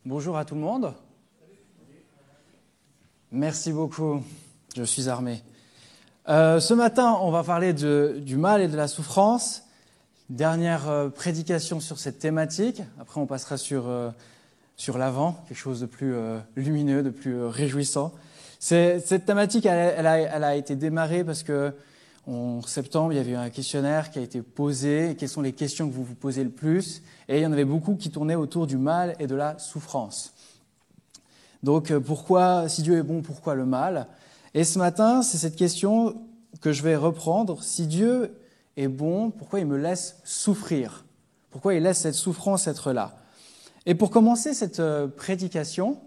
Bonjour à tout le monde. Merci beaucoup, je suis armé. Ce matin, on va parler du mal et de la souffrance. Dernière prédication sur cette thématique. Après, on passera sur l'avant, quelque chose de plus lumineux, de plus réjouissant. Cette thématique, elle a été démarrée parce que en septembre, il y avait eu un questionnaire qui a été posé. Quelles sont les questions que vous vous posez le plus? Et il y en avait beaucoup qui tournaient autour du mal et de la souffrance. Donc, pourquoi, si Dieu est bon, pourquoi le mal? Et ce matin, c'est cette question que je vais reprendre. Si Dieu est bon, pourquoi il me laisse souffrir? Pourquoi il laisse cette souffrance être là? Et pour commencer cette prédication,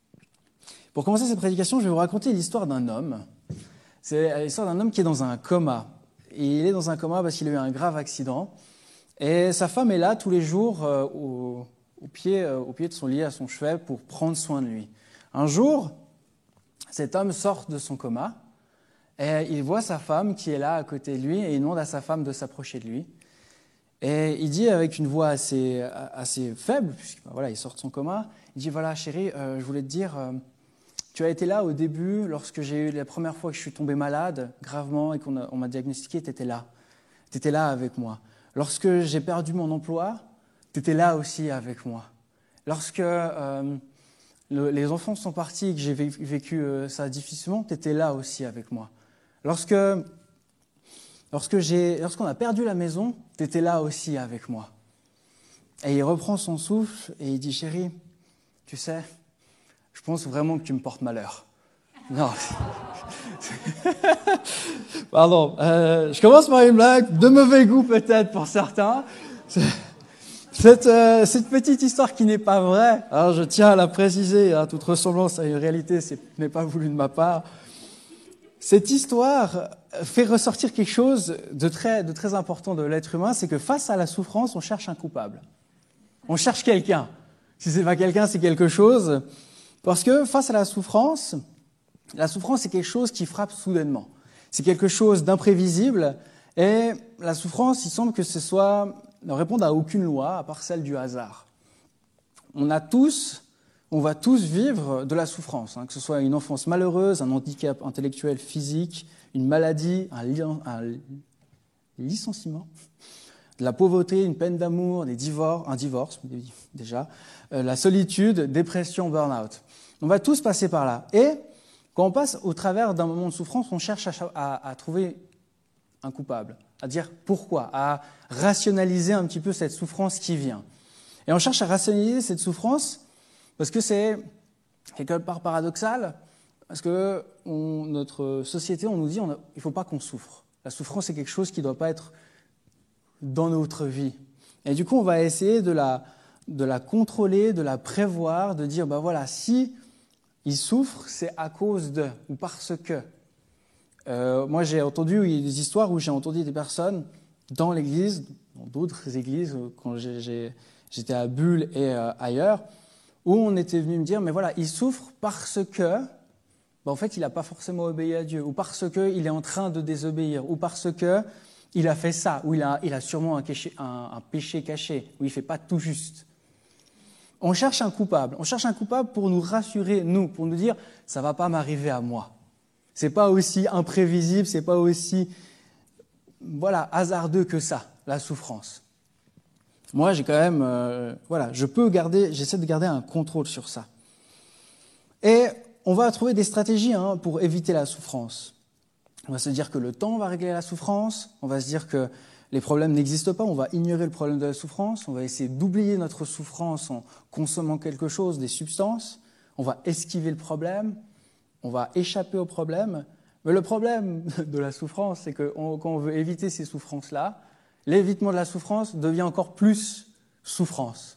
je vais vous raconter l'histoire d'un homme. C'est l'histoire d'un homme qui est dans un coma. Et il est dans un coma parce qu'il a eu un grave accident. Et sa femme est là tous les jours au pied de son lit, à son chevet, pour prendre soin de lui. Un jour, cet homme sort de son coma et il voit sa femme qui est là à côté de lui et il demande à sa femme de s'approcher de lui. Et il dit avec une voix assez faible, puisqu'il sort de son coma, il dit « Voilà chérie, je voulais te dire... tu as été là au début, lorsque j'ai eu la première fois que je suis tombé malade, gravement, et qu'on m'a diagnostiqué, tu étais là. Tu étais là avec moi. Lorsque j'ai perdu mon emploi, tu étais là aussi avec moi. Lorsque les enfants sont partis et que j'ai vécu ça difficilement, tu étais là aussi avec moi. Lorsqu'on a perdu la maison, tu étais là aussi avec moi. Et il reprend son souffle et il dit « Chérie, tu sais, je pense vraiment que tu me portes malheur. » Non. Pardon. Je commence par une blague, de mauvais goût peut-être pour certains. Cette petite histoire qui n'est pas vraie, alors je tiens à la préciser, toute ressemblance à une réalité n'est pas voulu de ma part. Cette histoire fait ressortir quelque chose de très important de l'être humain, c'est que face à la souffrance, on cherche un coupable. On cherche quelqu'un. Si c'est pas quelqu'un, c'est quelque chose. Parce que face à la souffrance c'est quelque chose qui frappe soudainement. C'est quelque chose d'imprévisible et la souffrance, il semble que ne réponde à aucune loi à part celle du hasard. On va tous vivre de la souffrance, que ce soit une enfance malheureuse, un handicap intellectuel, physique, une maladie, un licenciement, de la pauvreté, une peine d'amour, un divorce déjà, la solitude, dépression, burn-out. On va tous passer par là. Et quand on passe au travers d'un moment de souffrance, on cherche à trouver un coupable, à dire pourquoi, à rationaliser un petit peu cette souffrance qui vient. Et on cherche à rationaliser cette souffrance parce que c'est quelque part paradoxal, parce que notre société, on nous dit il ne faut pas qu'on souffre. La souffrance, c'est quelque chose qui ne doit pas être dans notre vie. Et du coup, on va essayer de la contrôler, de la prévoir, de dire, si il souffre, c'est à cause de, ou parce que. Moi, j'ai entendu des histoires où j'ai entendu des personnes dans l'église, dans d'autres églises, quand j'étais à Bulle et ailleurs, où on était venu me dire, mais voilà, il souffre parce que, en fait, il n'a pas forcément obéi à Dieu, ou parce qu'il est en train de désobéir, ou parce que il a fait ça, ou il a sûrement un péché caché, ou il ne fait pas tout juste. On cherche un coupable. On cherche un coupable pour nous rassurer, pour nous dire « ça ne va pas m'arriver à moi ». Ce n'est pas aussi imprévisible, ce n'est pas aussi hasardeux que ça, la souffrance. Moi, j'ai quand même, j'essaie de garder un contrôle sur ça. Et on va trouver des stratégies pour éviter la souffrance. On va se dire que le temps va régler la souffrance, on va se dire que les problèmes n'existent pas, on va ignorer le problème de la souffrance, on va essayer d'oublier notre souffrance en consommant quelque chose, des substances, on va esquiver le problème, on va échapper au problème. Mais le problème de la souffrance, c'est que quand on veut éviter ces souffrances-là, l'évitement de la souffrance devient encore plus souffrance.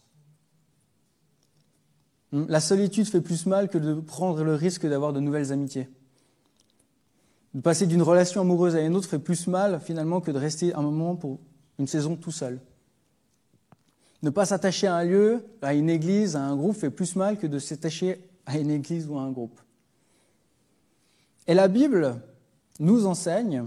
La solitude fait plus mal que de prendre le risque d'avoir de nouvelles amitiés. De passer d'une relation amoureuse à une autre fait plus mal, finalement, que de rester un moment pour une saison tout seul. Ne pas s'attacher à un lieu, à une église, à un groupe, fait plus mal que de s'attacher à une église ou à un groupe. Et la Bible nous enseigne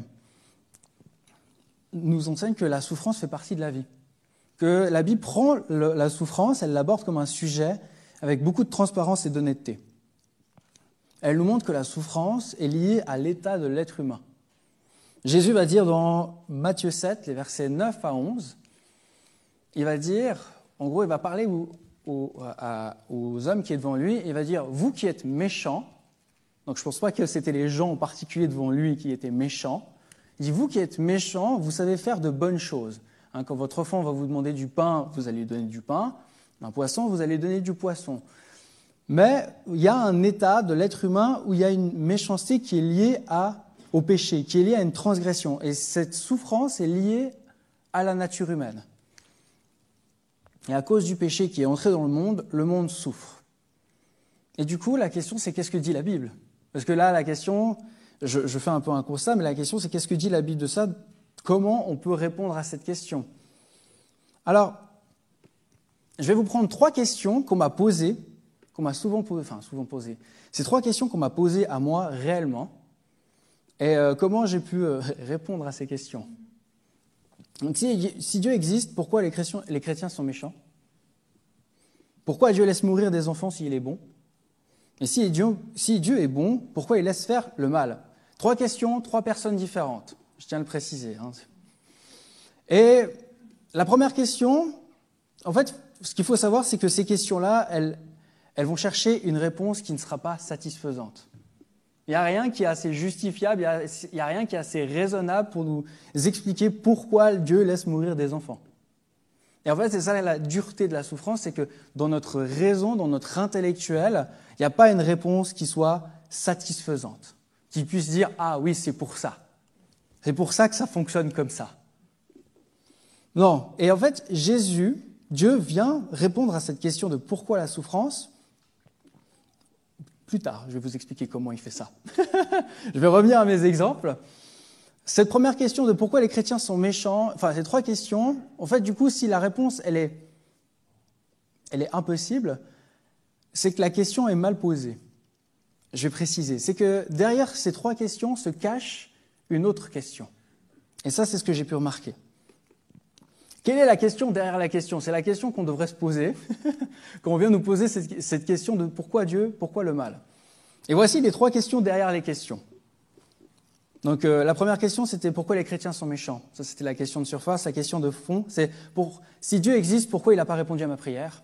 que la souffrance fait partie de la vie. Que la Bible prend la souffrance, elle l'aborde comme un sujet avec beaucoup de transparence et d'honnêteté. Elle nous montre que la souffrance est liée à l'état de l'être humain. Jésus va dire dans Matthieu 7, les versets 9 à 11, il va dire, en gros, il va parler aux hommes qui sont devant lui, et il va dire, vous qui êtes méchants, donc je ne pense pas que c'était les gens en particulier devant lui qui étaient méchants, il dit, vous qui êtes méchants, vous savez faire de bonnes choses. Quand votre enfant va vous demander du pain, vous allez lui donner du pain, un poisson, vous allez lui donner du poisson. Mais il y a un état de l'être humain où il y a une méchanceté qui est liée au péché, qui est liée à une transgression. Et cette souffrance est liée à la nature humaine. Et à cause du péché qui est entré dans le monde souffre. Et du coup, la question, c'est qu'est-ce que dit la Bible? Parce que là, la question, je fais un peu un constat, mais la question, c'est qu'est-ce que dit la Bible de ça? Comment on peut répondre à cette question? Alors, je vais vous prendre 3 questions qu'on m'a posées, qu'on m'a souvent posées. C'est 3 questions qu'on m'a posées à moi réellement. Et comment j'ai pu répondre à ces questions? Donc, si Dieu existe, pourquoi les chrétiens sont méchants? Pourquoi Dieu laisse mourir des enfants s'il est bon? Et si Dieu est bon, pourquoi il laisse faire le mal? 3 questions, 3 personnes différentes. Je tiens à le préciser. Et la première question, en fait, ce qu'il faut savoir, c'est que ces questions-là, elles vont chercher une réponse qui ne sera pas satisfaisante. Il n'y a rien qui est assez justifiable, il n'y a rien qui est assez raisonnable pour nous expliquer pourquoi Dieu laisse mourir des enfants. Et en fait, c'est ça la dureté de la souffrance, c'est que dans notre raison, dans notre intellectuel, il n'y a pas une réponse qui soit satisfaisante, qui puisse dire « Ah oui, c'est pour ça. C'est pour ça que ça fonctionne comme ça. » Non. Et en fait, Dieu vient répondre à cette question de pourquoi la souffrance. Plus tard, je vais vous expliquer comment il fait ça. Je vais revenir à mes exemples. Cette première question de pourquoi les chrétiens sont méchants, enfin ces 3 questions, en fait, du coup, si la réponse elle est impossible, c'est que la question est mal posée. Je vais préciser. C'est que derrière ces 3 questions se cache une autre question. Et ça, c'est ce que j'ai pu remarquer. Quelle est la question derrière la question? C'est la question qu'on devrait se poser quand on vient nous poser cette question de pourquoi Dieu, pourquoi le mal. Et voici les 3 questions derrière les questions. Donc la première question, c'était pourquoi les chrétiens sont méchants. Ça, c'était la question de surface. La question de fond, c'est si Dieu existe, pourquoi il n'a pas répondu à ma prière?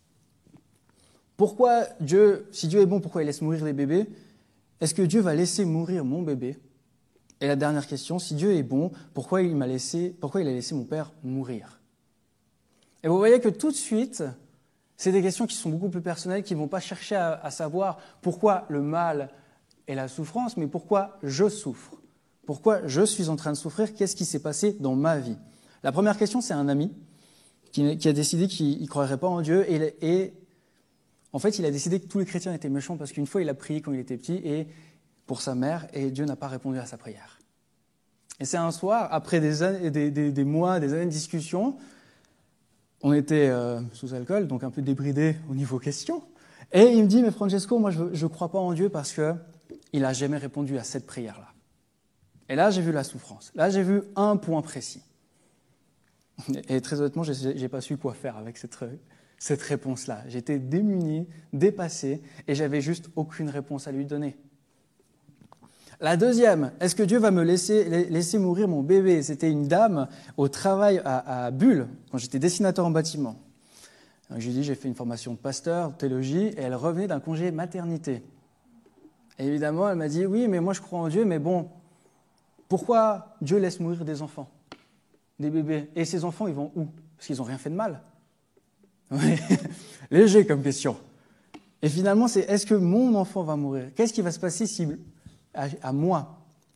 Si Dieu est bon, pourquoi il laisse mourir les bébés? Est-ce que Dieu va laisser mourir mon bébé? Et la dernière question, si Dieu est bon, pourquoi il a laissé mon père mourir? Et vous voyez que tout de suite, c'est des questions qui sont beaucoup plus personnelles, qui ne vont pas chercher à savoir pourquoi le mal et la souffrance, mais pourquoi je souffre. Pourquoi je suis en train de souffrir? Qu'est-ce qui s'est passé dans ma vie? La première question, c'est un ami qui a décidé qu'il ne croirait pas en Dieu. Et en fait, il a décidé que tous les chrétiens étaient méchants parce qu'une fois, il a prié quand il était petit et pour sa mère, et Dieu n'a pas répondu à sa prière. Et c'est un soir, après des mois, des années de discussion, on était sous alcool, donc un peu débridé au niveau questions, et il me dit, mais Francesco, moi je ne crois pas en Dieu parce qu'il n'a jamais répondu à cette prière-là. Et là, j'ai vu la souffrance. Là, j'ai vu un point précis. Et très honnêtement, je n'ai pas su quoi faire avec cette réponse-là. J'étais démuni, dépassé, et j'avais juste aucune réponse à lui donner. La deuxième, est-ce que Dieu va me laisser mourir mon bébé? C'était une dame au travail à Bulle, quand j'étais dessinateur en bâtiment. Donc, je lui ai dit, j'ai fait une formation de pasteur, de théologie, et elle revenait d'un congé maternité. Et évidemment, elle m'a dit, oui, mais moi je crois en Dieu, mais bon, pourquoi Dieu laisse mourir des enfants, des bébés? Et ces enfants, ils vont où? Parce qu'ils n'ont rien fait de mal. Oui, léger comme question. Et finalement, c'est, est-ce que mon enfant va mourir? Qu'est-ce qui va se passer si... à moi.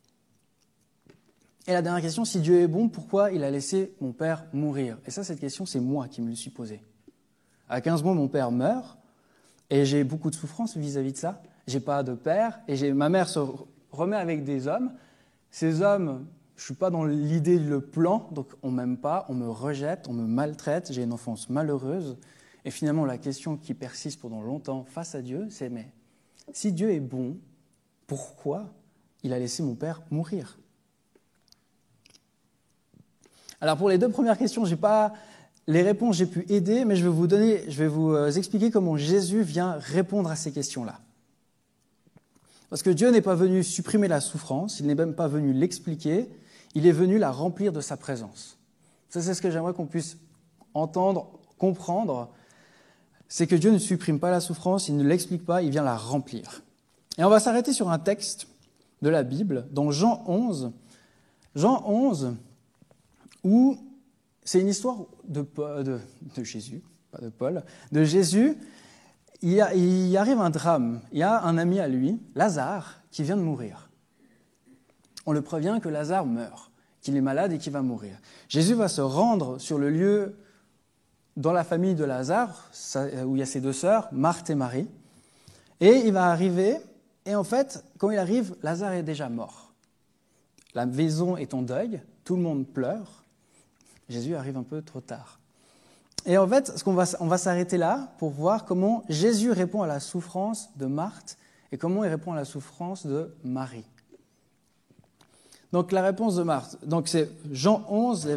Et la dernière question, si Dieu est bon, pourquoi il a laissé mon père mourir? Et ça, cette question, c'est moi qui me le suis posée. À 15 mois, mon père meurt, et j'ai beaucoup de souffrance vis-à-vis de ça. J'ai pas de père, et ma mère se remet avec des hommes. Ces hommes, je suis pas dans l'idée, le plan, donc on m'aime pas, on me rejette, on me maltraite, j'ai une enfance malheureuse. Et finalement, la question qui persiste pendant longtemps face à Dieu, c'est, mais si Dieu est bon, pourquoi il a laissé mon père mourir? Alors pour les 2 premières questions, j'ai pas les réponses, j'ai pu aider, mais je vais vous expliquer comment Jésus vient répondre à ces questions-là. Parce que Dieu n'est pas venu supprimer la souffrance, il n'est même pas venu l'expliquer, il est venu la remplir de sa présence. Ça, c'est ce que j'aimerais qu'on puisse entendre, comprendre, c'est que Dieu ne supprime pas la souffrance, il ne l'explique pas, il vient la remplir. Et on va s'arrêter sur un texte de la Bible, dans Jean 11. Jean 11, où c'est une histoire de Jésus, pas de Paul, de Jésus. Il arrive un drame. Il y a un ami à lui, Lazare, qui vient de mourir. On le prévient que Lazare meurt, qu'il est malade et qu'il va mourir. Jésus va se rendre sur le lieu dans la famille de Lazare, où il y a ses deux sœurs, Marthe et Marie. Et il va arriver, et en fait, quand il arrive, Lazare est déjà mort. La maison est en deuil, tout le monde pleure. Jésus arrive un peu trop tard. Et en fait, on va s'arrêter là pour voir comment Jésus répond à la souffrance de Marthe et comment il répond à la souffrance de Marie. Donc la réponse de Marthe, donc c'est Jean 11,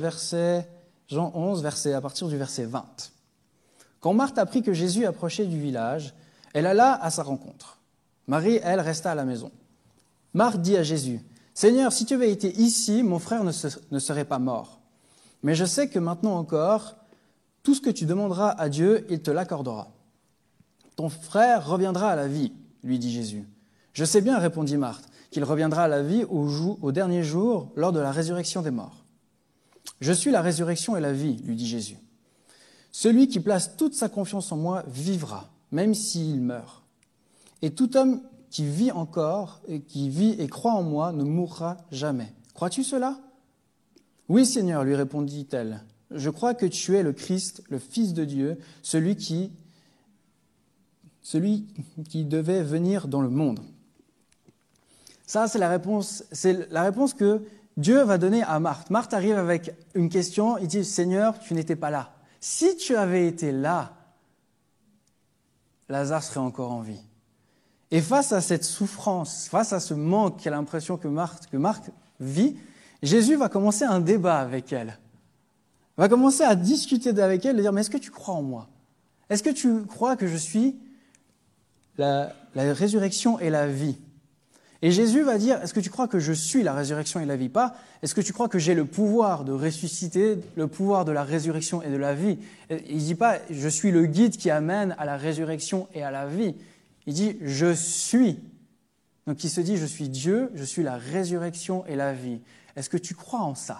à partir du verset 20. Quand Marthe apprit que Jésus approchait du village, elle alla à sa rencontre. Marie, elle, resta à la maison. Marthe dit à Jésus, « Seigneur, si tu avais été ici, mon frère ne serait pas mort. Mais je sais que maintenant encore, tout ce que tu demanderas à Dieu, il te l'accordera. Ton frère reviendra à la vie, lui dit Jésus. Je sais bien, répondit Marthe, qu'il reviendra à la vie au dernier jour, lors de la résurrection des morts. Je suis la résurrection et la vie, lui dit Jésus. Celui qui place toute sa confiance en moi vivra, même s'il meurt. Et tout homme qui vit encore, et qui vit et croit en moi, ne mourra jamais. Crois-tu cela ? Oui, Seigneur, lui répondit-elle. Je crois que tu es le Christ, le Fils de Dieu, celui qui devait venir dans le monde. Ça, c'est la réponse que Dieu va donner à Marthe. Marthe arrive avec une question, il dit, Seigneur, tu n'étais pas là. Si tu avais été là, Lazare serait encore en vie. Et face à cette souffrance, face à ce manque qu'elle a l'impression que Marthe vit, Jésus va commencer un débat avec elle. Il va commencer à discuter avec elle et dire, mais est-ce que tu crois en moi ? Est-ce que tu crois que je suis la résurrection et la vie ? Et Jésus va dire, est-ce que tu crois que je suis la résurrection et la vie ? Pas, est-ce que tu crois que j'ai le pouvoir de ressusciter, le pouvoir de la résurrection et de la vie ? Il ne dit pas, je suis le guide qui amène à la résurrection et à la vie. Il dit, je suis. Donc il se dit, je suis Dieu, je suis la résurrection et la vie. Est-ce que tu crois en ça ?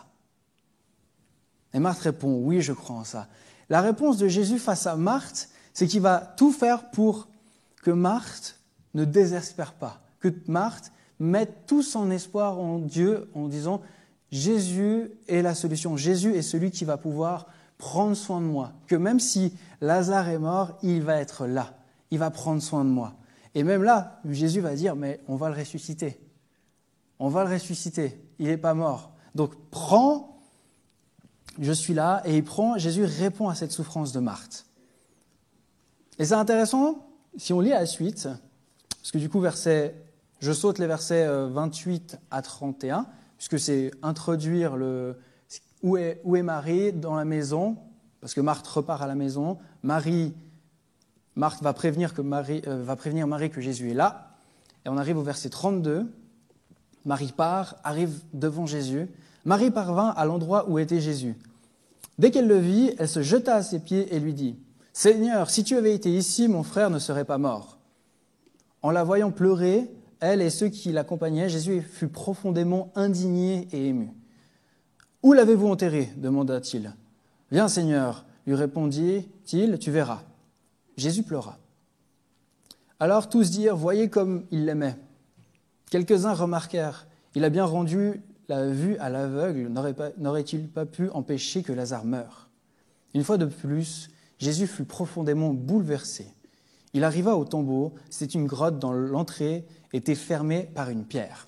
Et Marthe répond, oui, je crois en ça. La réponse de Jésus face à Marthe, c'est qu'il va tout faire pour que Marthe ne désespère pas, que Marthe mette tout son espoir en Dieu en disant, Jésus est la solution, Jésus est celui qui va pouvoir prendre soin de moi, que même si Lazare est mort, il va être là, il va prendre soin de moi. Et même là, Jésus va dire, mais on va le ressusciter. On va le ressusciter, il n'est pas mort. Donc prends, je suis là, et Jésus répond à cette souffrance de Marthe. Et c'est intéressant, si on lit la suite, parce que du coup, je saute les versets 28 à 31, puisque c'est introduire où est Marie dans la maison, parce que Marthe repart à la maison, Marthe va prévenir Marie que Jésus est là, et on arrive au verset 32, Marie part, arrive devant Jésus, Marie parvint à l'endroit où était Jésus. Dès qu'elle le vit, elle se jeta à ses pieds et lui dit, « Seigneur, si tu avais été ici, mon frère ne serait pas mort. » En la voyant pleurer, elle et ceux qui l'accompagnaient, Jésus fut profondément indigné et ému. « Où l'avez-vous enterré ?» demanda-t-il. « Viens, Seigneur, lui répondit-il, tu verras. » Jésus pleura. Alors tous dirent, « Voyez comme il l'aimait. » Quelques-uns remarquèrent, « Il a bien rendu la vue à l'aveugle, n'aurait-il pas pu empêcher que Lazare meure ?» Une fois de plus, Jésus fut profondément bouleversé. Il arriva au tombeau, c'était une grotte dont l'entrée était fermée par une pierre.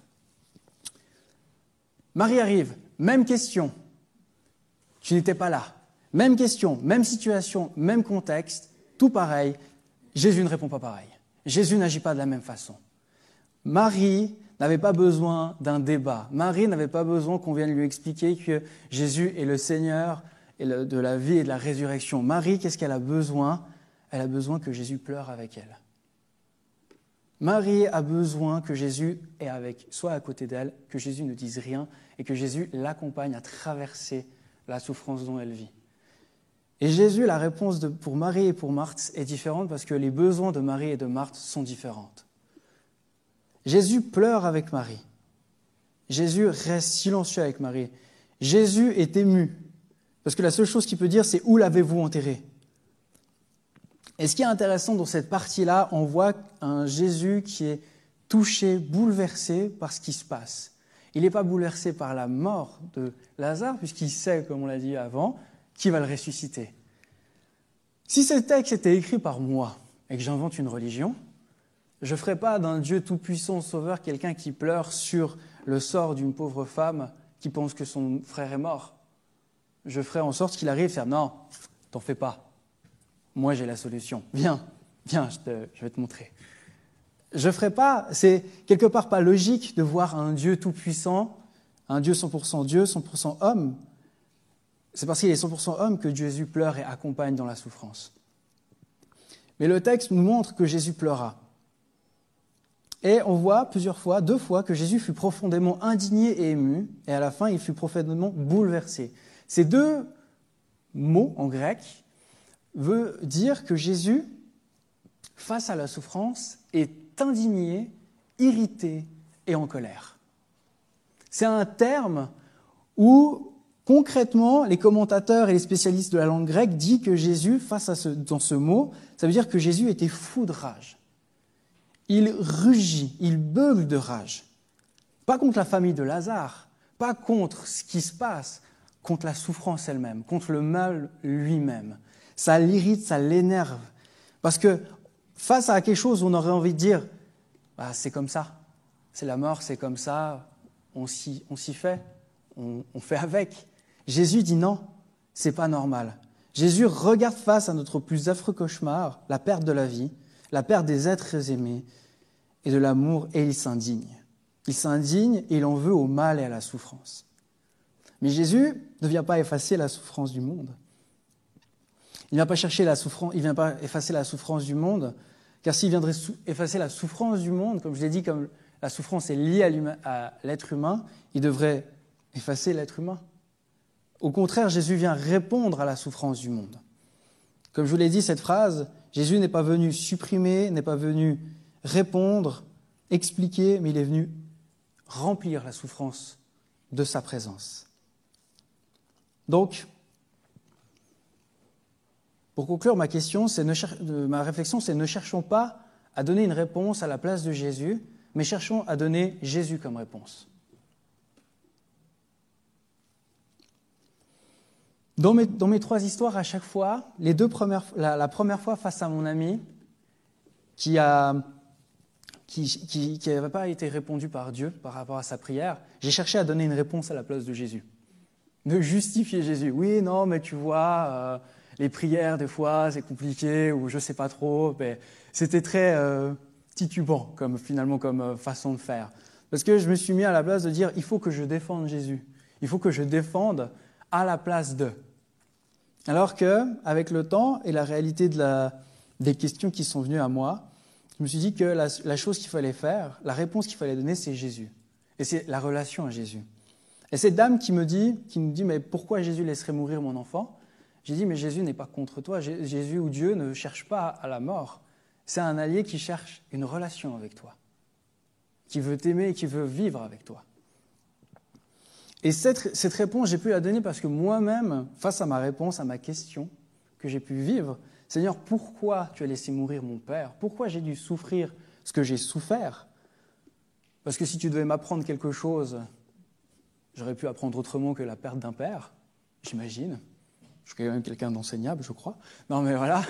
Marie arrive, même question. Tu n'étais pas là. Même question, même situation, même contexte, tout pareil. Jésus ne répond pas pareil. Jésus n'agit pas de la même façon. Marie n'avait pas besoin d'un débat. Marie n'avait pas besoin qu'on vienne lui expliquer que Jésus est le Seigneur de la vie et de la résurrection. Marie, qu'est-ce qu'elle a besoin? Elle a besoin que Jésus pleure avec elle. Marie a besoin que Jésus soit à côté d'elle, que Jésus ne dise rien et que Jésus l'accompagne à traverser la souffrance dont elle vit. Et Jésus, la réponse pour Marie et pour Marthe est différente parce que les besoins de Marie et de Marthe sont différents. Jésus pleure avec Marie. Jésus reste silencieux avec Marie. Jésus est ému parce que la seule chose qu'il peut dire, c'est « Où l'avez-vous enterré ?» Et ce qui est intéressant dans cette partie-là, on voit un Jésus qui est touché, bouleversé par ce qui se passe. Il n'est pas bouleversé par la mort de Lazare, puisqu'il sait, comme on l'a dit avant, qu'il va le ressusciter. Si ce texte était écrit par moi et que j'invente une religion, je ne ferais pas d'un Dieu tout-puissant sauveur quelqu'un qui pleure sur le sort d'une pauvre femme qui pense que son frère est mort. Je ferais en sorte qu'il arrive à faire « Non, t'en fais pas. Moi, j'ai la solution. Viens, je vais te montrer. » Je ne ferai pas, c'est quelque part pas logique de voir un Dieu tout-puissant, un Dieu 100% Dieu, 100% homme. C'est parce qu'il est 100% homme que Jésus pleure et accompagne dans la souffrance. Mais le texte nous montre que Jésus pleura. Et on voit deux fois, que Jésus fut profondément indigné et ému, et à la fin, il fut profondément bouleversé. Ces deux mots en grec veut dire que Jésus, face à la souffrance, est indigné, irrité et en colère. C'est un terme où, concrètement, les commentateurs et les spécialistes de la langue grecque disent que Jésus, dans ce mot, ça veut dire que Jésus était fou de rage. Il rugit, il beugle de rage. Pas contre la famille de Lazare, pas contre ce qui se passe, contre la souffrance elle-même, contre le mal lui-même. Ça l'irrite, ça l'énerve. Parce que face à quelque chose, on aurait envie de dire bah, c'est comme ça, c'est la mort, c'est comme ça, on s'y fait, on fait avec. Jésus dit non, c'est pas normal. Jésus regarde face à notre plus affreux cauchemar, la perte de la vie, la perte des êtres aimés et de l'amour, et il s'indigne. Il s'indigne et il en veut au mal et à la souffrance. Mais Jésus ne vient pas effacer la souffrance du monde. Il ne vient pas effacer la souffrance du monde, car s'il viendrait effacer la souffrance du monde, comme je l'ai dit, comme la souffrance est liée à l'être humain, il devrait effacer l'être humain. Au contraire, Jésus vient répondre à la souffrance du monde. Comme je vous l'ai dit, cette phrase, Jésus n'est pas venu supprimer, n'est pas venu répondre, expliquer, mais il est venu remplir la souffrance de sa présence. Donc, pour conclure ma réflexion, c'est ne cherchons pas à donner une réponse à la place de Jésus, mais cherchons à donner Jésus comme réponse. Dans mes trois histoires, à chaque fois, la première fois face à mon ami qui n'avait pas été répondu par Dieu par rapport à sa prière, j'ai cherché à donner une réponse à la place de Jésus. De justifier Jésus. Oui, non, mais tu vois, les prières, des fois, c'est compliqué, ou je ne sais pas trop. Mais c'était très titubant, comme façon de faire. Parce que je me suis mis à la place de dire, il faut que je défende Jésus. Il faut que je défende à la place d'eux. Alors qu'avec le temps et la réalité des questions qui sont venues à moi, je me suis dit que la chose qu'il fallait faire, la réponse qu'il fallait donner, c'est Jésus. Et c'est la relation à Jésus. Et cette dame qui nous dit, mais pourquoi Jésus laisserait mourir mon enfant? J'ai dit, mais Jésus n'est pas contre toi. Jésus ou Dieu ne cherche pas à la mort. C'est un allié qui cherche une relation avec toi, qui veut t'aimer et qui veut vivre avec toi. Et cette réponse, j'ai pu la donner parce que moi-même, face à ma réponse, à ma question que j'ai pu vivre, Seigneur, pourquoi tu as laissé mourir mon père? Pourquoi j'ai dû souffrir ce que j'ai souffert? Parce que si tu devais m'apprendre quelque chose, j'aurais pu apprendre autrement que la perte d'un père, j'imagine. Je suis quand même quelqu'un d'enseignable, je crois. Non, mais voilà.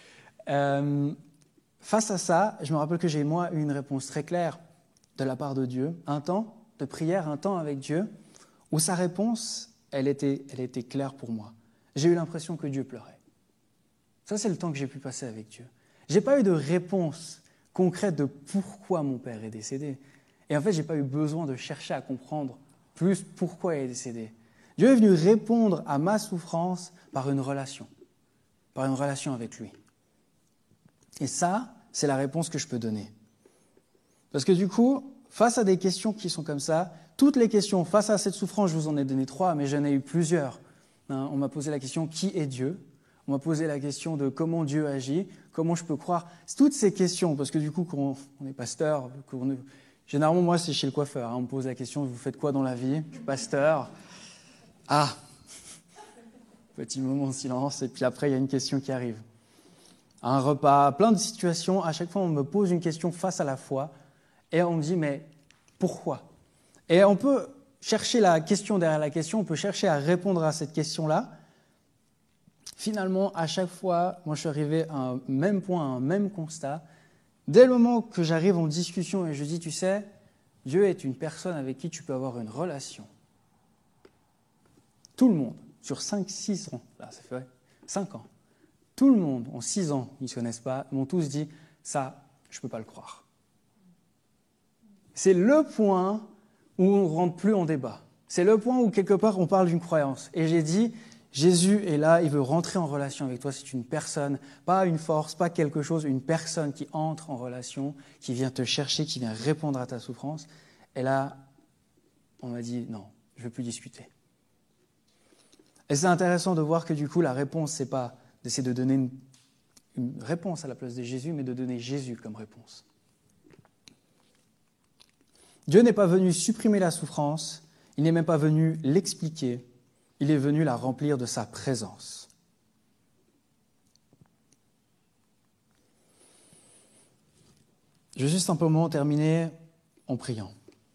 Face à ça, je me rappelle que j'ai, moi, eu une réponse très claire de la part de Dieu. Un temps de prière, un temps avec Dieu, où sa réponse, elle était claire pour moi. J'ai eu l'impression que Dieu pleurait. Ça, c'est le temps que j'ai pu passer avec Dieu. Je n'ai pas eu de réponse concrète de pourquoi mon père est décédé. Et en fait, je n'ai pas eu besoin de chercher à comprendre plus pourquoi il est décédé. Dieu est venu répondre à ma souffrance par une relation avec lui. Et ça, c'est la réponse que je peux donner. Parce que du coup, face à des questions qui sont comme ça, toutes les questions face à cette souffrance, je vous en ai donné 3, mais j'en ai eu plusieurs. On m'a posé la question, qui est Dieu ? On m'a posé la question de comment Dieu agit, comment je peux croire. Toutes ces questions, parce que du coup, quand on est pasteur, généralement, moi, c'est chez le coiffeur. On me pose la question, vous faites quoi dans la vie ? Je suis pasteur. Ah ! Petit moment de silence, et puis après, il y a une question qui arrive. À un repas, plein de situations, à chaque fois, on me pose une question face à la foi, et on me dit, mais pourquoi ? Et on peut chercher la question derrière la question, on peut chercher à répondre à cette question-là. Finalement, à chaque fois, moi je suis arrivé à un même point, à un même constat. Dès le moment que j'arrive en discussion et je dis, tu sais, Dieu est une personne avec qui tu peux avoir une relation. Tout le monde, sur 5-6 ans, là ça fait 5 ans, tout le monde, en 6 ans, ils ne se connaissent pas, m'ont tous dit, ça, je ne peux pas le croire. C'est le point où on ne rentre plus en débat. C'est le point où, quelque part, on parle d'une croyance. Et j'ai dit, Jésus est là, il veut rentrer en relation avec toi. C'est une personne, pas une force, pas quelque chose, une personne qui entre en relation, qui vient te chercher, qui vient répondre à ta souffrance. Et là, on m'a dit, non, je ne veux plus discuter. Et c'est intéressant de voir que du coup, la réponse, c'est pas d'essayer de donner une réponse à la place de Jésus, mais de donner Jésus comme réponse. Dieu n'est pas venu supprimer la souffrance, il n'est même pas venu l'expliquer, il est venu la remplir de sa présence. Je vais juste simplement terminer en priant.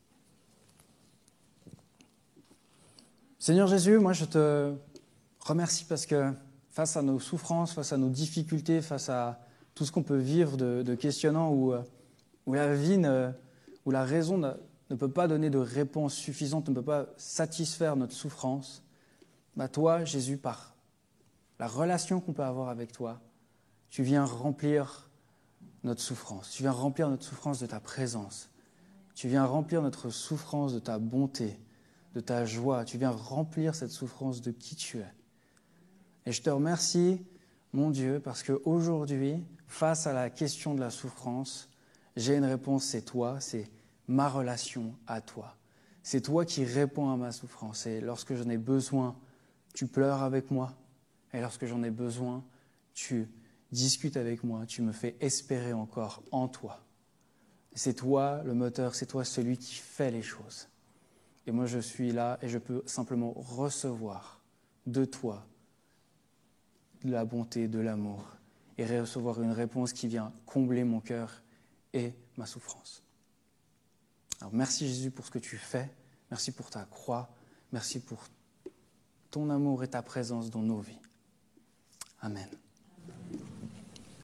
Seigneur Jésus, moi je te remercie parce que face à nos souffrances, face à nos difficultés, face à tout ce qu'on peut vivre de questionnant où la vie, où la raison ne peut pas donner de réponse suffisante, ne peut pas satisfaire notre souffrance, toi, Jésus, par la relation qu'on peut avoir avec toi, tu viens remplir notre souffrance. Tu viens remplir notre souffrance de ta présence. Tu viens remplir notre souffrance de ta bonté, de ta joie. Tu viens remplir cette souffrance de qui tu es. Et je te remercie, mon Dieu, parce qu'aujourd'hui, face à la question de la souffrance, j'ai une réponse, c'est toi, c'est ma relation à toi. C'est toi qui réponds à ma souffrance. Et lorsque j'en ai besoin, tu pleures avec moi. Et lorsque j'en ai besoin, tu discutes avec moi. Tu me fais espérer encore en toi. C'est toi le moteur, c'est toi celui qui fait les choses. Et moi, je suis là et je peux simplement recevoir de toi de la bonté, de l'amour et recevoir une réponse qui vient combler mon cœur et ma souffrance. Alors, merci Jésus pour ce que tu fais. Merci pour ta croix. Merci pour ton amour et ta présence dans nos vies. Amen.